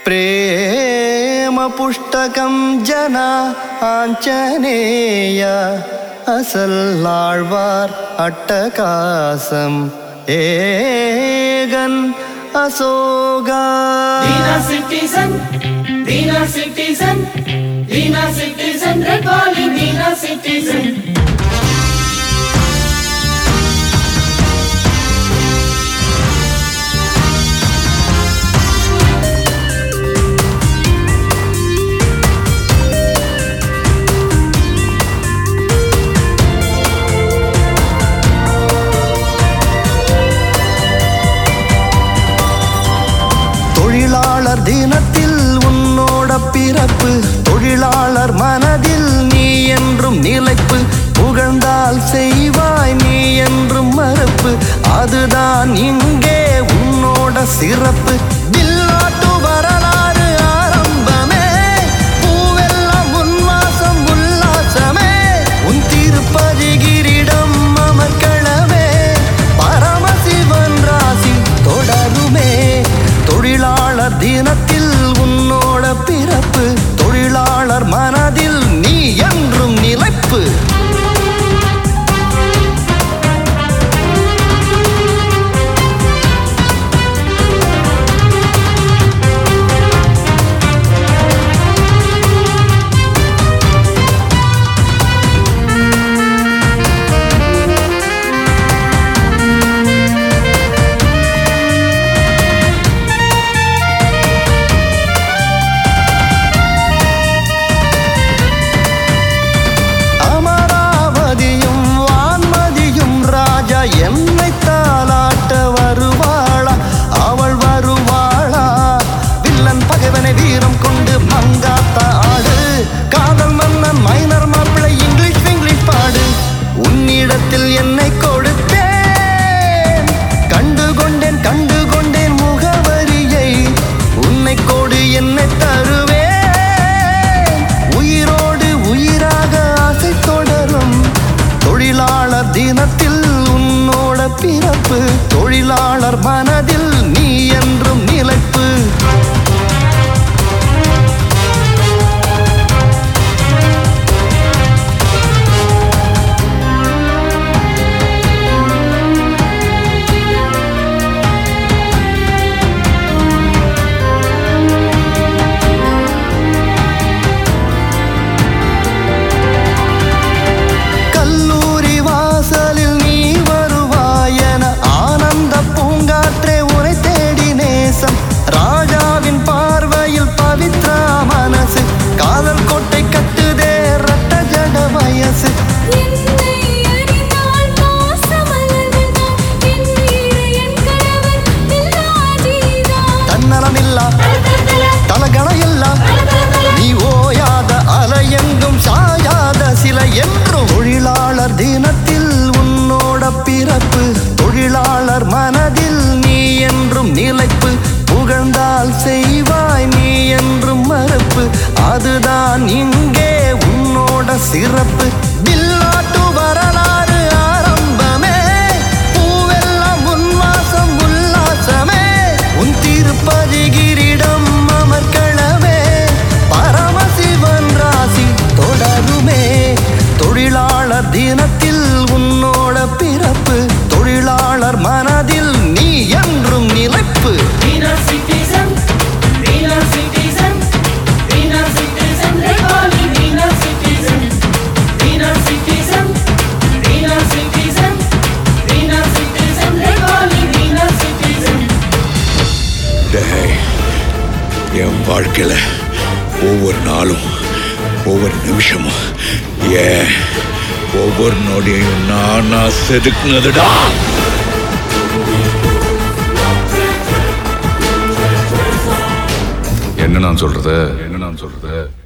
ప్రేమ పుస్తకం జన ఆంజనేయ అసలాళ్వార్ అట్టకాసం ఏగన్ అసోగా Dina citizen, Dina citizen, Dina citizen, recalling Dina citizen. தொழிலாளர் தினத்தில் உன்னோட பிறப்பு, தொழிலாளர் மனதில் நீ என்றும் நிலைப்பு, புகழ்ந்தால் செய்வாய் நீ என்றும் மறுப்பு, அதுதான் இங்கே உன்னோட சிறப்பு. வில்லாட்டு வரலாறு ஆரம்பமே, பூவெல்லாம் உன்வாசம் உல்லாசமே, உன் திருப்பதி கிரீடம் அமர்க்களமே, பரமசிவன் ராசி தொடருமே. தொழிலாளர் தினத்தில் உன்னோட பிறப்பு, தொழிலாளர் மனதில் நீ என்றும் நிலைப்பு. என்னை தாளாட்ட வருவாளா, அவள் வருவாளா, வில்லன் பகைவனை வீரம் கொண்டு மங்காத்த ஆடு, காதல் மன்னன் மைனர் மாப்பிள்ளை இங்கிலீஷ் பாடு, உன்னிடத்தில் என்னை கொடுத்தேன், கண்டு கொண்டேன் முகவரியை, உன்னை கோடு என்னை தருவேன், உயிரோடு உயிராக ஆசை தொடரும். தொழிலாளர் தினத்தில் உன்னோட பிறப்பு, தொழிலாளர் மனதில் நீ என்றும் நிலைப்பு. ராஜாவின் பார்வையில் பவித்ரா மனசு, காதல் கோட்டை கட்டுதே ரட்ட ஜட வயசு. தன்னலமில்லா தலகணையில்லா, நீ ஓயாத அலையெங்கும் சாயாத சிலை என்றும். தொழிலாளர் தினத்தில் உன்னோட பிறப்பு, தொழிலாளர் மனதில் நீ என்றும் நிலைப்பு, புகழ்ந்தால் செய்வாய் நீ என்றும் மறுப்பு, அதுதான் இங்கே உன்னோட சிறப்பு. வில்லாட்டு வரலாறு ஆரம்பமே, பூவெல்லாம் உன்வாசம் உல்லாசமே, உன் திருப்பதி கிரீடம் அமர்க்களமே, பரமசிவன் ராசி தொடருமே. தொழிலாளர் தினத்தில் உன்னோட பிறப்பு, தொழிலாளர் மனதில் நீ என்றும் நிலைப்பு. Dina citizen, Dina citizen, Dina citizen, recalling Dina citizen. Dina citizen, Dina citizen, Dina citizen, recalling Dina citizen. டேய், என் வாழ்க்கையில ஒவ்வொரு நாளும் ஒவ்வொரு நிமிஷமும் ஒவ்வொரு நொடியையும் நான் செதுக்குனதுடா. என்ன நான் சொல்றது